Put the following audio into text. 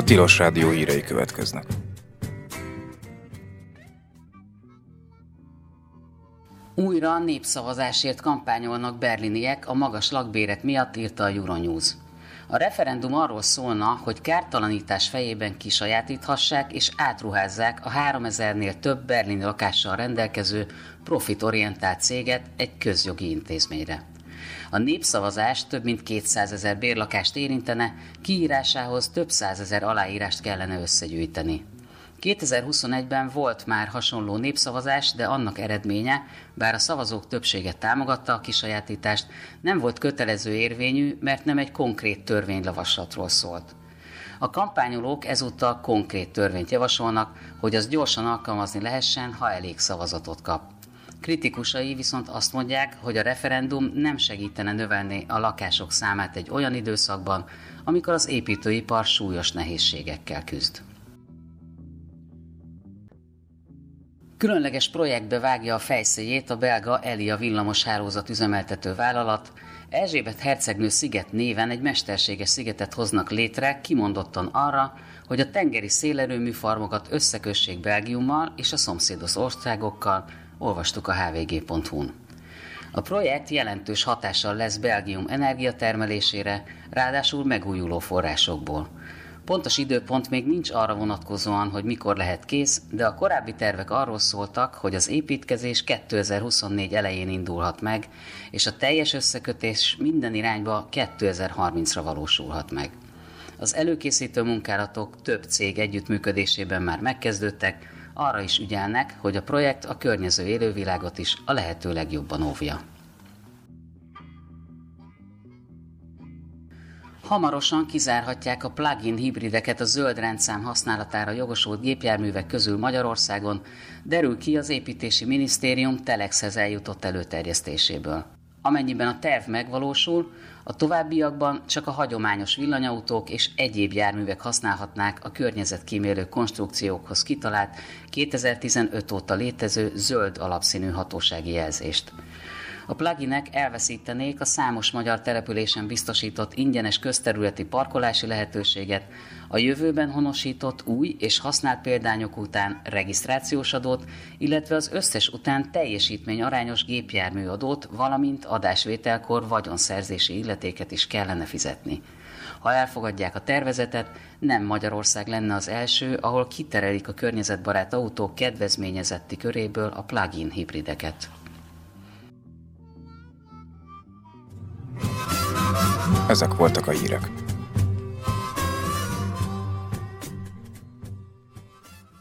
Tilos Rádió hírei következnek. Újra népszavazásért kampányolnak berliniek a magas lakbérek miatt, írta a Euronews. A referendum arról szólna, hogy kártalanítás fejében kisajátíthassák és átruházzák a 3000-nél több berlini lakással rendelkező profitorientált céget egy közjogi intézményre. A népszavazás több mint 200 000 bérlakást érintene, kiírásához több 100 000 aláírást kellene összegyűjteni. 2021-ben volt már hasonló népszavazás, de annak eredménye, bár a szavazók többsége támogatta a kisajátítást, nem volt kötelező érvényű, mert nem egy konkrét törvényjavaslatról szólt. A kampányolók ezúttal konkrét törvényt javasolnak, hogy az gyorsan alkalmazni lehessen, ha elég szavazatot kap. Kritikusai viszont azt mondják, hogy a referendum nem segítene növelni a lakások számát egy olyan időszakban, amikor az építőipar súlyos nehézségekkel küzd. Különleges projektbe vágja a fejszéjét a belga Elia villamoshálózat üzemeltető vállalat. Erzsébet hercegnő sziget néven egy mesterséges szigetet hoznak létre, kimondottan arra, hogy a tengeri szélerőműfarmokat összekössék Belgiummal és a szomszédos országokkal, olvastuk a hvg.hu-n. A projekt jelentős hatással lesz Belgium energiatermelésére, ráadásul megújuló forrásokból. Pontos időpont még nincs arra vonatkozóan, hogy mikor lehet kész, de a korábbi tervek arról szóltak, hogy az építkezés 2024 elején indulhat meg, és a teljes összekötés minden irányba 2030-ra valósulhat meg. Az előkészítő munkálatok több cég együttműködésében már megkezdődtek, arra is ügyelnek, hogy a projekt a környező élővilágot is a lehető legjobban óvja. Hamarosan kizárhatják a plug-in hibrideket a zöld rendszám használatára jogosult gépjárművek közül Magyarországon, derül ki az Építési Minisztérium Telexhez eljutott előterjesztéséből. Amennyiben a terv megvalósul, a továbbiakban csak a hagyományos villanyautók és egyéb járművek használhatnák a környezetkímélő konstrukciókhoz kitalált 2015 óta létező zöld alapszínű hatósági jelzést. A pluginek elveszítenék a számos magyar településen biztosított ingyenes közterületi parkolási lehetőséget, a jövőben honosított új és használt példányok után regisztrációs adót, illetve az összes után teljesítményarányos gépjárműadót, valamint adásvételkor vagyonszerzési illetéket is kellene fizetni. Ha elfogadják a tervezetet, nem Magyarország lenne az első, ahol kiterelik a környezetbarát autók kedvezményezetti köréből a plug-in hibrideket. Ezek voltak a hírek.